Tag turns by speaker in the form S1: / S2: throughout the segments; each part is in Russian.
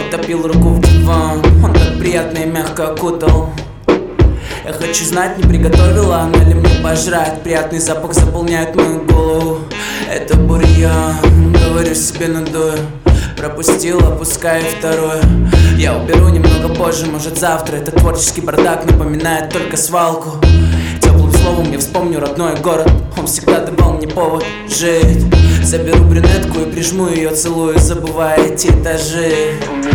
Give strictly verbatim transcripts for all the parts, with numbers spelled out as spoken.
S1: утопил руку в диван. Он так приятно и мягко окутал. Я хочу знать, не приготовила она ли мне пожрать. Приятный запах заполняет мою голову. Это бурьян, говорю себе надую. Пропустила, пускай второе. Я уберу немного позже, может завтра. Этот творческий бардак напоминает только свалку. Теплым словом я вспомню родной город. Он всегда давал мне повод жить. Заберу брюнетку и прижму ее, целую, забывая эти этажи.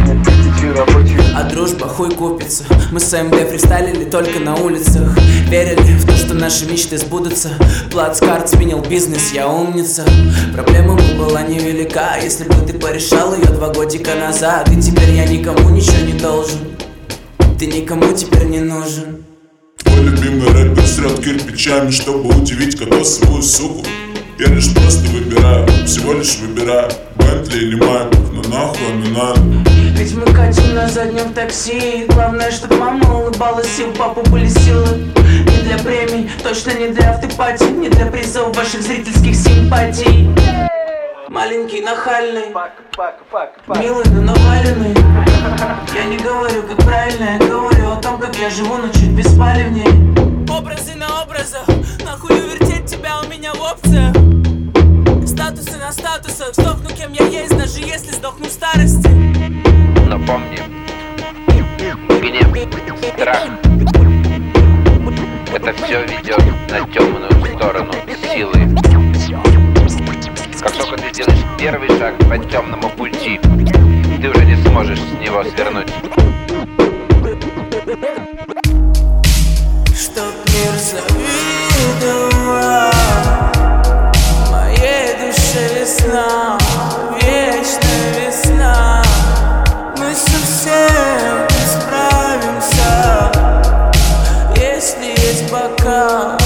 S1: А дружба хуй купится. Мы с АМД фристайлили только на улицах. Верили в то, что наши мечты сбудутся. Плацкарт сменил бизнес, я умница. Проблема была невелика, если бы ты порешал ее два годика назад. И теперь я никому ничего не должен. Ты никому теперь не нужен.
S2: Твой любимый рэпер срет кирпичами, чтобы удивить кокосовую суку. Я лишь просто выбираю, всего лишь выбираю Бентли или Майк, ну нахуй, ну надо.
S1: Ведь мы катим на заднем такси. Главное, чтоб мама улыбалась и у папы были силы. Не для премий, точно не для автопати, не для призов ваших зрительских симпатий. Маленький, нахальный, милый, но наваленный. Я не говорю, как правильно, я говорю о том, как я живу, но чуть беспалевнее. Образы на образах, нахуй вертеть тебя у меня в опциях. Статусы на статусах, сдохну кем я есть, даже если сдохну в старости.
S3: Но помни, гнев, страх, это все ведет на темную сторону силы. Как только ты сделаешь первый шаг по темному пути, ты уже не сможешь с него свернуть.
S1: Чтоб мир завидовал моей душе весна, вечная весна. Мы совсем не справимся, если есть бокал.